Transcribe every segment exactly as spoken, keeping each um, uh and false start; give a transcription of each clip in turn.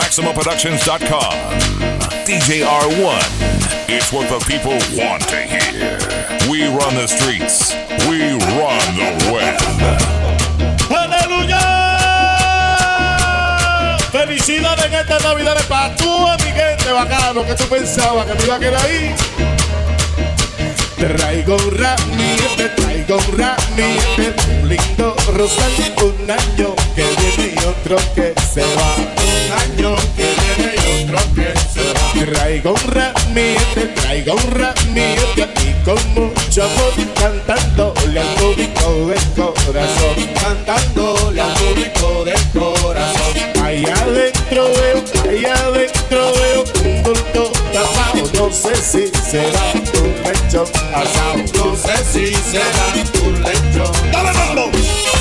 Maximum Productions dot com. D J R one. It's what the people want to hear. We run the streets. We run the web. ¡Aleluya! Felicidades en esta Navidad para tu amiguete bacano que tú pensabas que me iba a quedar ahí. Traigo un ramillete, traigo un ramillete, un lindo rosal, un año que viene y otro que se va. Un año que viene y otro que se va. Traigo un ramillete, traigo un ramillete aquí con mucho amor, cantándole al público del corazón, cantándole al público del corazón. Allá adentro veo, allá adentro veo un bulto tapado, no sé si será un lechón asado, no sé si será un lechón. ¡Dale, mambo!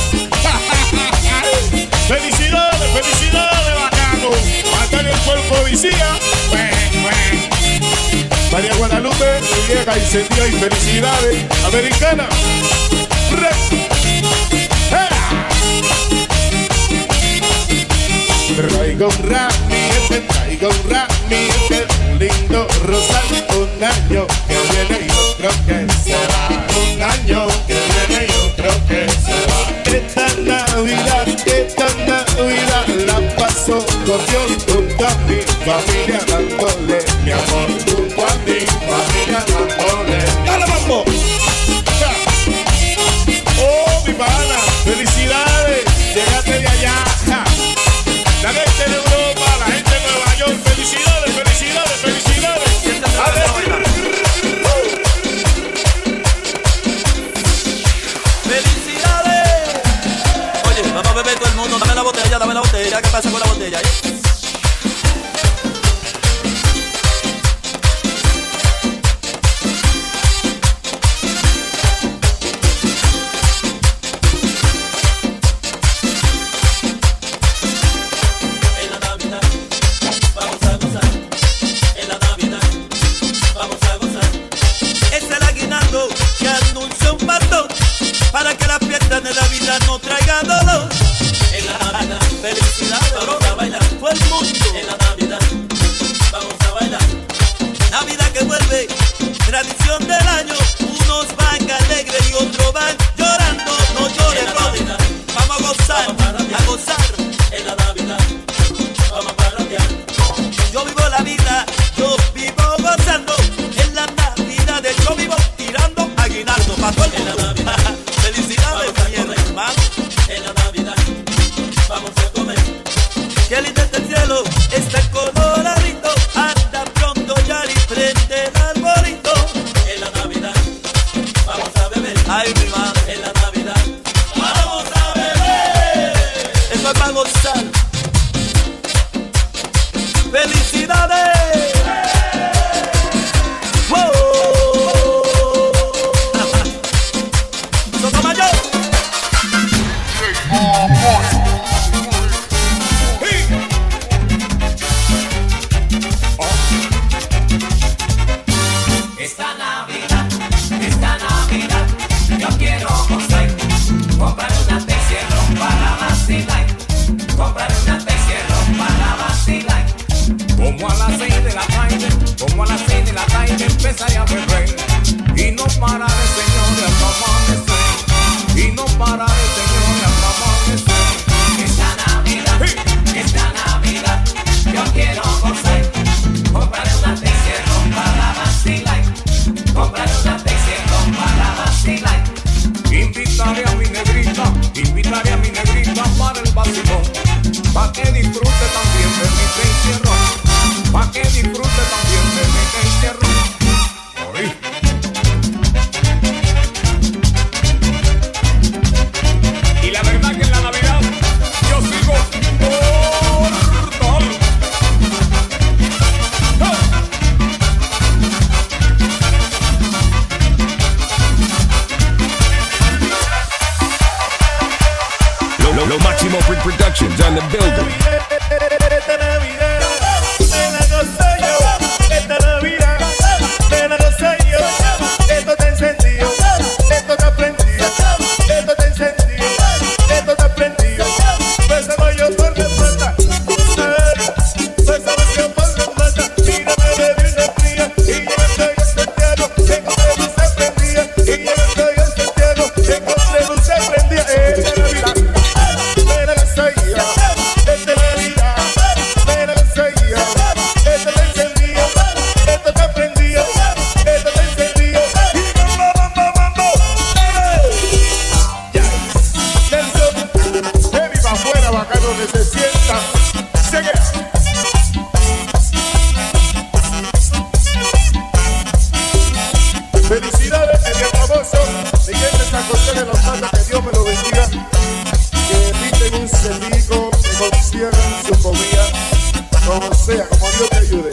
¡Felicidades, felicidades, bacano! ¡Mata en el cuerpo policía! María Guadalupe, vieja encendida y felicidades, americana. Traigo un ramillete, traigo un ramillete, un lindo rosal, un año que viene y otro que se va. Un año que viene y otro que se va. Esta Navidad, esta Navidad la paso con Dios, junto a mi familia dándole mi amor, junto a mi familia dándole. ¡Dale, mambo! ¡Oh, mi pana! ¡Felicidades! ¡Llegaste de allá! La gente de Europa, la gente de Nueva York, felicidades, felicidades, felicidades. ¡Felicidades! Oye, vamos a beber todo el mundo, dame la botella, dame la botella. ¿Qué pasa con la botella? Para que la fiesta de Navidad no traiga dolor. En la Navidad, felicidades, vamos a bailar. Todo el mundo. En la Navidad, vamos a bailar. Navidad que vuelve, tradición del año. Unos van alegres y otros van llorando. No llores, brother. Vamos a gozar, a gozar. En la Navidad, vamos a parrandear. Yo vivo la vida, yo vivo gozando. En la Navidad yo vivo tirando aguinaldo para todo el mundo. Felicidades, mi hermano. En la Navidad vamos a comer. Qué lindo está el cielo, está coloradito. Anda pronto ya y prende el arbolito. En la Navidad vamos a beber. Ay, mi madre. En la Navidad vamos a beber. Esto es para gozar. Felicidades. Como a las seis de la tarde, como a las seis de la tarde empezaré a beber. Y no pararé, señores, hasta amanecer. Y no pararé, señores, hasta amanecer. Esta Navidad, sí. Esta Navidad, yo quiero gozar. Compraré una T-Cierro para vacilar. Compraré una T-Cierro para vacilar. Invitaré a mi negrita, invitaré a mi negrita para el vacilón. Pa' que disfrute también de mi T-Cierro. Pa' que disfrute también de mi T-Cierro. Y la verdad que en la Navidad yo sigo mortal. Lo, lo, lo Máximo Productions on the building. Esta Navidad truco mía, como sea, como Dios te ayude.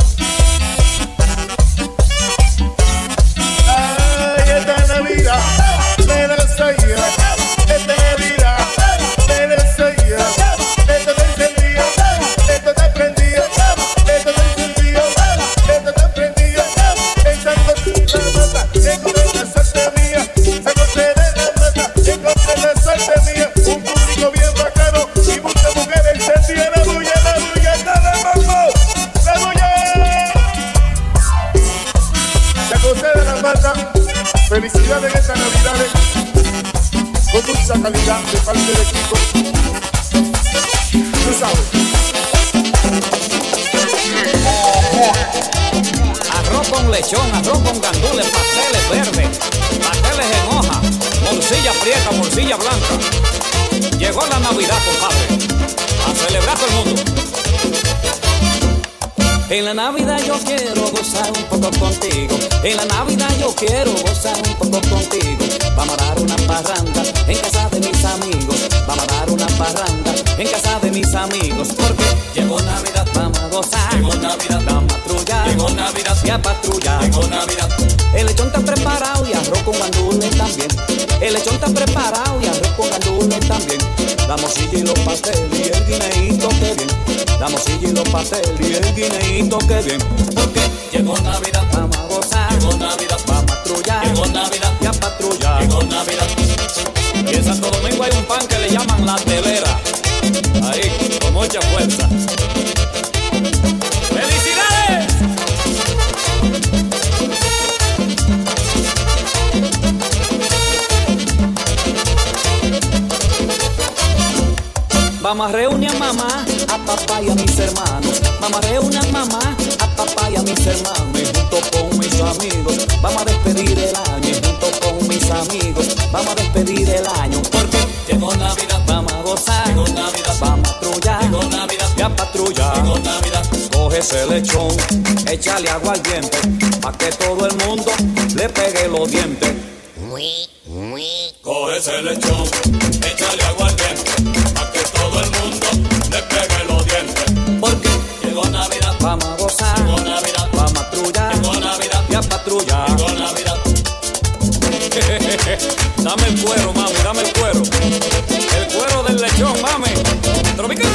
Ay, esta Navidad me la sabía, esta Navidad me la sabía, esto te encendía, esto te prendía, esto te encendía, esto te prendía, esa cosa la mata, encontré la suerte mía, esa cosa de la mata, encontré la suerte mía, un público bien bacano y muchas mujeres sentían la bulla, la bulla, la mambo, la bulla. La cosa de la mata, felicidades en estas navidades, con mucha calidad de parte del equipo. Tú sabes. Arroz con lechón, arroz con gandules, pasteles verdes, pasteles en hoja, morcilla prieta, morcilla blanca. Llegó la Navidad, compadre, a celebrar todo el mundo. En la Navidad yo quiero gozar un poco contigo. En la Navidad yo quiero gozar un poco contigo. Vamos a dar una parranda en casa de mis amigos. Vamos a dar una parranda en casa de mis amigos. Porque llegó Navidad, vamos a gozar. Llegó Navidad, vamos a patrullar. Llegó Navidad, y a patrullar. Llegó Navidad. El lechón está preparado y arroz con gandules también. El lechón está preparado y arroz con gandules también. La morcilla y los pasteles y el guineíto que bien. La morcilla y los pasteles y el guineíto que bien. Porque llegó Navidad, vamos a gozar. Llegó Navidad, vamos a patrullar. Llegó Navidad, y a patrullar. Llegó Navidad. Y en Santo Domingo hay un pan que le llaman la telera. Ahí, con mucha fuerza. ¡Felicidades! Vamos a reunir a mamá, a papá y a mis hermanos. Vamos a reunir a mamá, a papá y a mis hermanos. Y junto con mis amigos vamos a despedir el año. Y junto con mis amigos vamos a despedir el año. Porque llegó Navidad, vamos a gozar. Llegó Navidad, vamos a patrullar. Llegó Navidad, y a patrullar. Llegó Navidad. Coge ese lechón, échale agua al diente, pa' que todo el mundo le pegue los dientes. Coge ese lechón, échale agua al diente, pa' que todo el mundo le pegue los dientes. Porque llegó Navidad, vamos a gozar. Llegó Navidad, vamos a patrullar. Llegó Navidad, y a patrullar. Llegó Navidad. Dame el cuero, mami, dame el cuero. El cuero del lechón, mami. Tropical.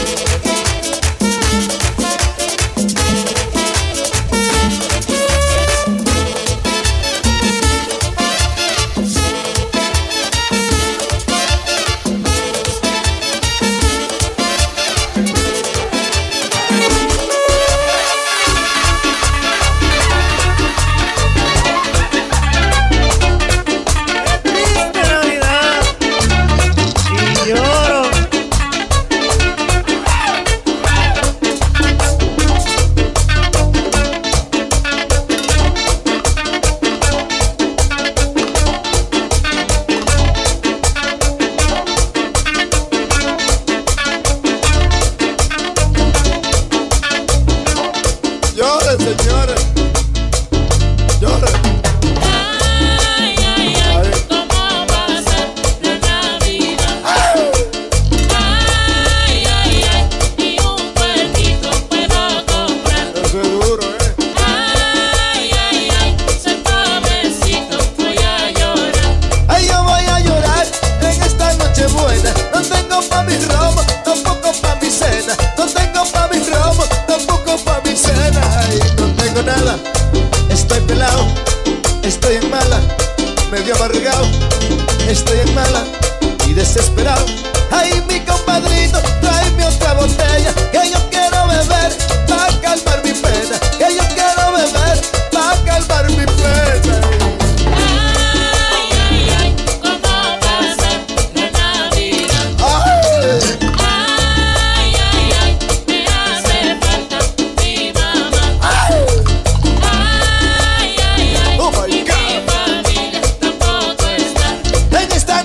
En esta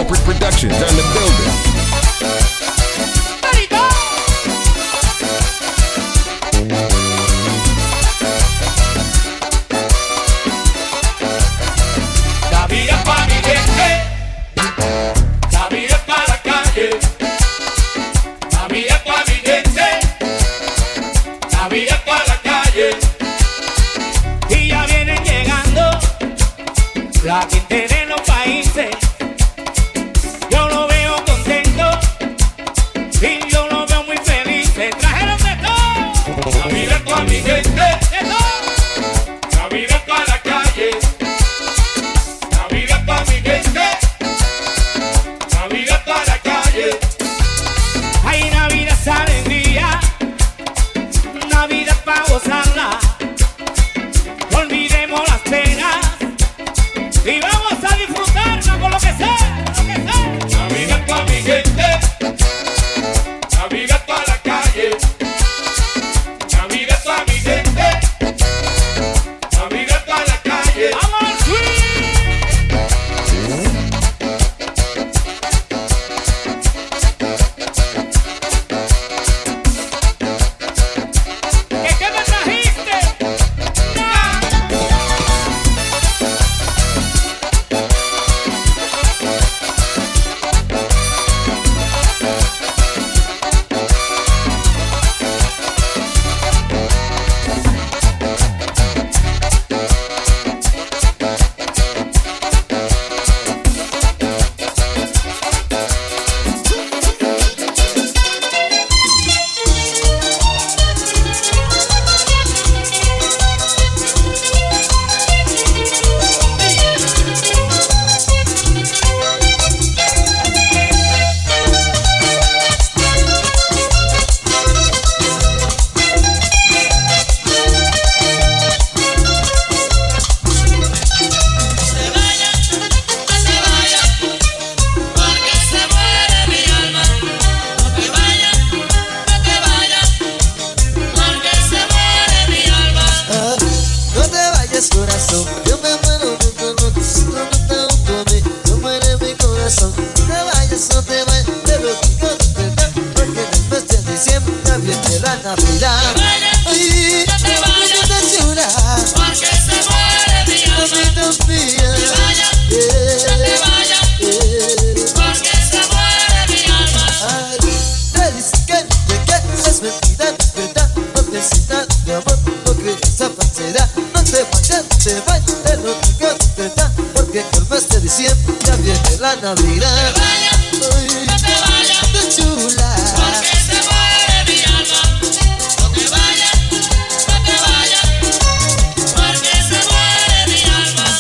Corporate Productions on the building. La vida es pa' mi gente, la vida es pa' la calle, la vida es pa' mi gente, la vida es pa' la calle. Y ya vienen llegando la gente de los países. Yo lo veo contento y yo lo veo muy feliz. Se trajeron de todo. La vida es pa' mi gente, de todo. La vida es pa' la calle. La vida es pa' mi gente. La vida es pa' la calle. Hay Navidad es alegría. Navidad es pa' gozarla. Olvidemos las penas y vamos a disfrutarla con lo que sea, lo que sea. La vida es pa' mi gente. La vida es pa' la calle. La vida es pa' mi gente. La vida es pa' la calle. ¡Vamos al ¿Qué, qué me trajiste? Navidad. Ay, no te vayas, qué chula. Porque se muere mi alma. No te vayas, no te vayas. Porque se muere mi alma.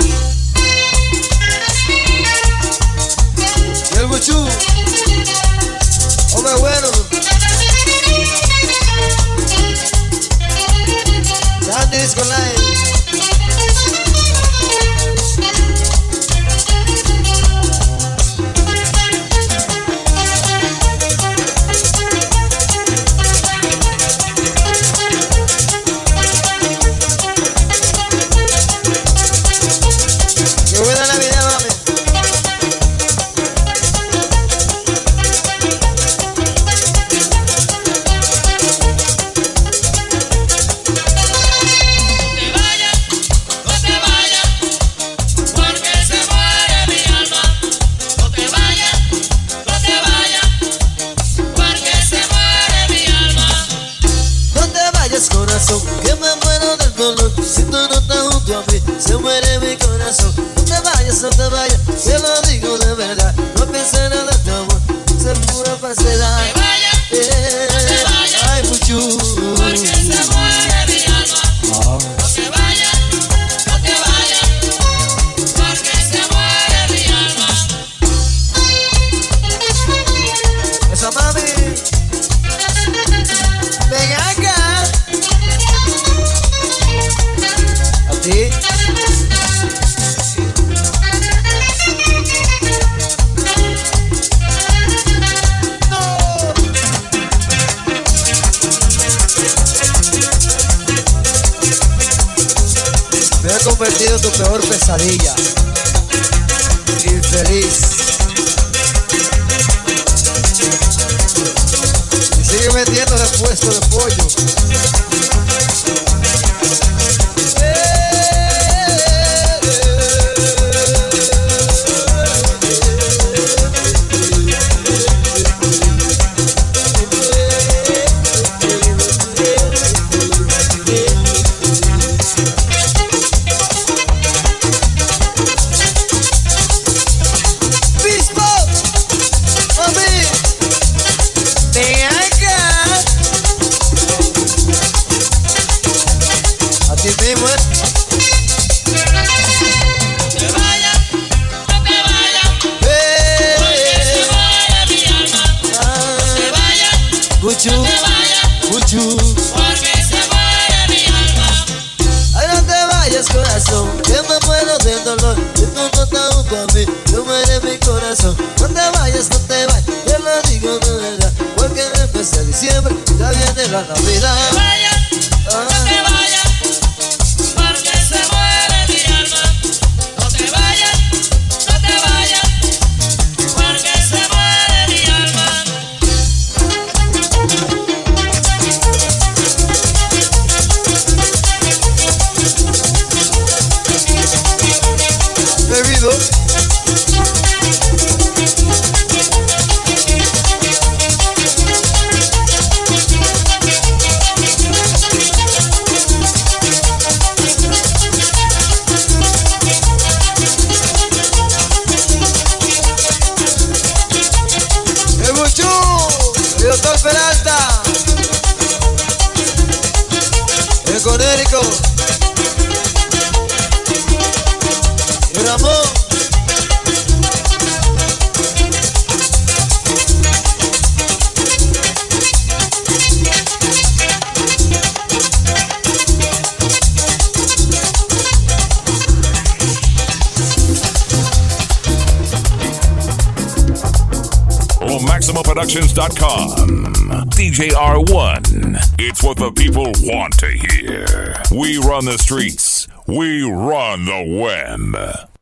Y el buchú, hombre bueno. Grande Disco Live. Que me muero del dolor si tú no estás junto a mí. Se muere mi corazón. No te vayas, no te vayas. Te lo digo de verdad. No pienses en nada de tu amor. Ser pura falsedad. No te vayas, eh, no te vayas. Ay, mucho. Porque se muere mi alma. Oh. No te vayas, no te vayas. Porque se muere mi alma. Esa mami. Ven acá. ¿Sí? No. Me he convertido en tu peor pesadilla. Infeliz. vendiendo repuesto de pollo. la Navidad. No te vayas, Ah. no te vayas, porque se muere mi alma. No te vayas, no te vayas, porque se muere mi alma. Bebido. El Buchú, el doctor Peralta, el Conérico, el Ramón. Maximo Productions dot com. D J R one. It's what the people want to hear. We run the streets. We run the web.